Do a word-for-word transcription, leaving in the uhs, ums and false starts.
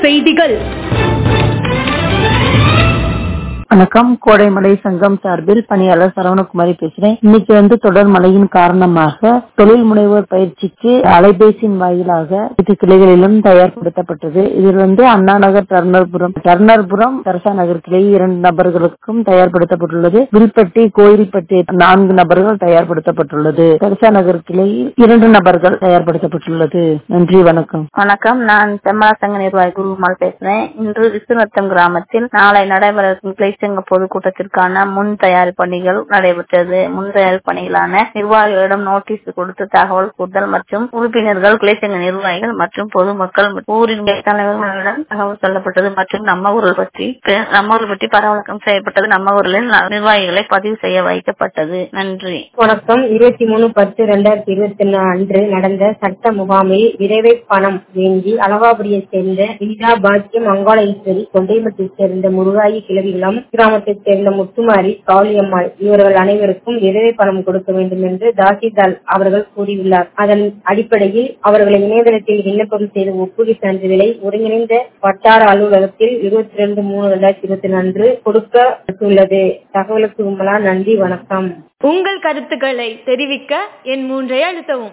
செய்திகள். வணக்கம். கோடைமலை சங்கம் சார்பில் பணியாளர் சரவணகுமாரி பேசுறேன். இன்னைக்கு வந்து தொடர் மழையின் காரணமாக தொழில் முனைவோர் பயிற்சிக்கு அலைபேசியின் வாயிலாக இது கிளைகளிலும் தயார்படுத்தப்பட்டது. இதில் வந்து அண்ணா நகர், டர்னர்புரம் டர்னர்புரம் தர்சா நகர் கிளை இரண்டு நபர்களுக்கும் தயார்படுத்தப்பட்டுள்ளது. வில்பட்டி, கோயில்பட்டி நான்கு நபர்கள் தயார்படுத்தப்பட்டுள்ளது. தர்சா நகர் கிளை இரண்டு நபர்கள் தயார்படுத்தப்பட்டுள்ளது. நன்றி, வணக்கம். வணக்கம். நான் செம்மலா சங்க நிர்வாகி குருமால் பேசுறேன். இன்று விசுநத்தம் கிராமத்தில் நாளை நடைபெற கிளை சங்க பொதுக்கூட்டத்திற்கான முன் தயார் பணிகள் நடைபெற்றது. முன் தயார் பணிகளான நிர்வாகிகளிடம் நோட்டீஸ் கொடுத்து தகவல் கூறுதல் மற்றும் உறுப்பினர்கள், கிளை சங்க நிர்வாகிகள் மற்றும் பொதுமக்கள், ஊரின் தலைவர்களிடம் தகவல் சொல்லப்பட்டது மற்றும் நம்ம ஊரில் பற்றி நம்ம ஊரில் பற்றி பரவலாக்கம் செய்யப்பட்டது. நம்ம ஊரில் நிர்வாகிகளை பதிவு செய்ய வைக்கப்பட்டது. நன்றி, வணக்கம். இருபத்தி மூணு பத்து இரண்டாயிரத்தி இருபத்தி ஒன்னு அன்று நடந்த சட்ட முகாமில் விரைவை பணம் வேண்டி அலகாபுரியைச் சேர்ந்த விஜா பாக்கியம், அங்காள ஈஸ்வரி, கொண்டைமத்தைச் சேர்ந்த முருகாயி கிழவிகுளம், கிராமத்தைச் சேர்ந்த முத்துமாரி, காளியம்மாள் இவர்கள் அனைவருக்கும் விரைவை பணம் கொடுக்க வேண்டும் என்று தாசில்தார் அவர்கள் கூறியுள்ளார். அதன் அடிப்படையில் அவர்களை இணையதளத்தில் விண்ணப்பம் செய்த ஒப்புகை சான்றிதழை ஒருங்கிணைந்த வட்டார அலுவலகத்தில் இருபத்தி ரெண்டு மூணு இரண்டாயிரத்தி இருபத்தி ஒன்று அன்று கொடுக்கப்பட்டுள்ளது. தகவலுக்கு உங்களா நன்றி, வணக்கம். உங்கள் கருத்துக்களை தெரிவிக்க என் மூன்றை அழுத்தவும்.